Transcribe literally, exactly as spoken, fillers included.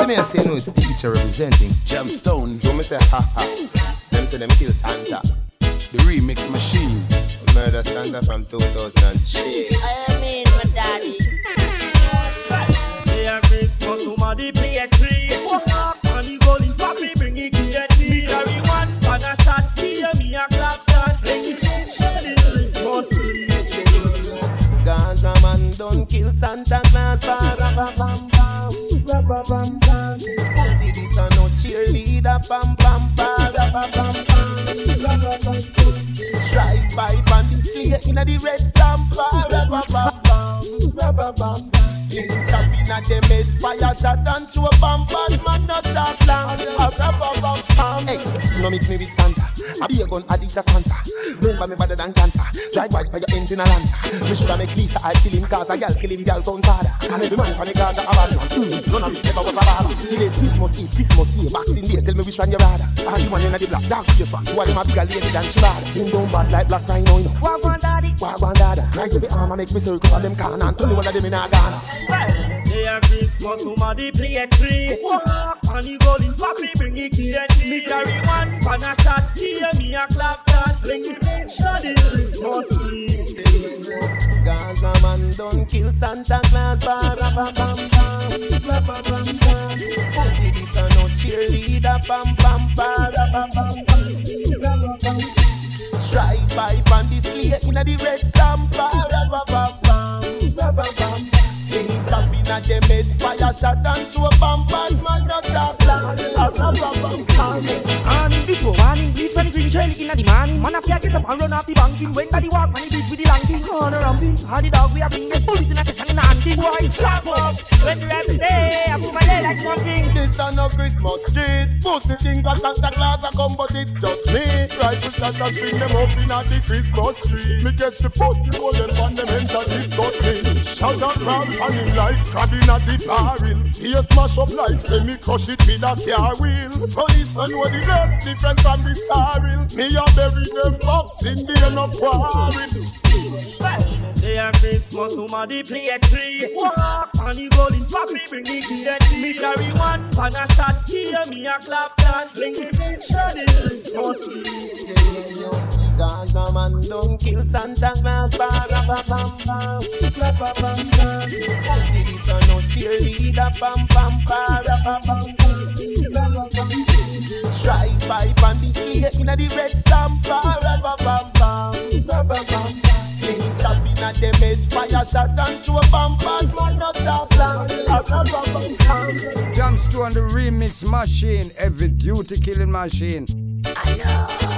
See me, I say no, it's teacher representing Gemstone. You me say ha ha. Them say them kill Santa. The remix machine. Murder Santa from two thousand three. I mean my daddy. Say a Christmas to my play a tree. Walk on the golden puppy, bring it to the tree. Me carry one, and a shot, hear me a clap that. Bring it to the Christmas tree. Gaza man don't kill Santa Claus. Ba-ra-ba-bam-bam, ra-ba-bam-bam. Pussy this a no cheerleader. Bam-bam-bam, ra-ba-bam-bam, ra-ba-bam-bam. Try pipe and the sleigh inna the red camper. Ra-ba-bam-bam, ra-ba-bam-bam. King chop inna the mid fire shot and to a bomb. Bad man not that long. Ra-ba-bam-bam. Hey, no mix me with Santa. I be a gun addict a sponsor. Remember me better than cancer. Drive white by your ends in a Lancer. Me shoulda make Lisa I kill him cause a gal kill him gal town father. And every man from the Gaza a bad man. Mm, none of it never was a baller. Today Christmas Eve, Christmas Eve, Vaccine Day. Tell me which one you rather. And the one inna the black dog face one. Two of them a bigger lady than she bad. Them don't bad like black rhino, you know. Wagwan daddy. Wagwan dada. Rise every arm and make me circle for them can. And tell me one of them in a Ghana. Say a Christmas to my play a tree. Walk on the golden puppy, bring it to the tree. Me carry one, and a shot, hear me a clap that. Bring it to the Christmas tree. Gaza man don't kill Santa Claus. Ba-ra-ba-bam-bam, ra-ba-bam-bam. Pussy this a no cheerleader. Bam-bam-bam, ra-ba-bam-bam, ra-ba-bam-bam. Try pipe and the sleigh inna the red camper. Ra-ba-bam-bam, ra-ba-bam-bam. King chop inna the mid fire shot and to a bomb. Bad man not that long. Ra-ba-bam-bam. And before morning, bleach when the green trail inna the morning. Man a fear get up and run off the banking. When the walk, man he beat with the lanking. On a ramping, how the dog we a bring the bullet in a chest and in a hunting. Why chop up? When the rap say, I put my leg like something. This a no Christmas street. Pussy think that Santa Claus a come, but it's just me. Rifle shot and bring them up in a the Christmas tree. Me catch the pussy, hold them on them enter disgust me. Shout and round and him like crab in a the barrel. He a smash up like semi crush it with a car wheel. Police don't know the red different from the sorrel. Me a bury them box in the end of quarrel. Say a Christmas to my play a tree. Walk on the golden puppy, bring it to the tree. Me carry one, and a shot, hear me a clap that. Bring it to the Christmas tree. Gaza man don't kill Santa Claus. Ba-ra-ba-bam-bam, ra-ba-bam-bam. Pussy this a no cheerleader. Bam-bam-bam, ra-ba-bam-bam, ra-ba-bam-bam. Try pipe and the sleigh inna the red camper. Ra-ba-bam-bam, ra-ba-bam-bam. King chop inna the mid fire shot and to a bomb. Bad man not that long. Ra-ba-bam-bam. Gemstone the remix machine. Every duty killing machine. I know.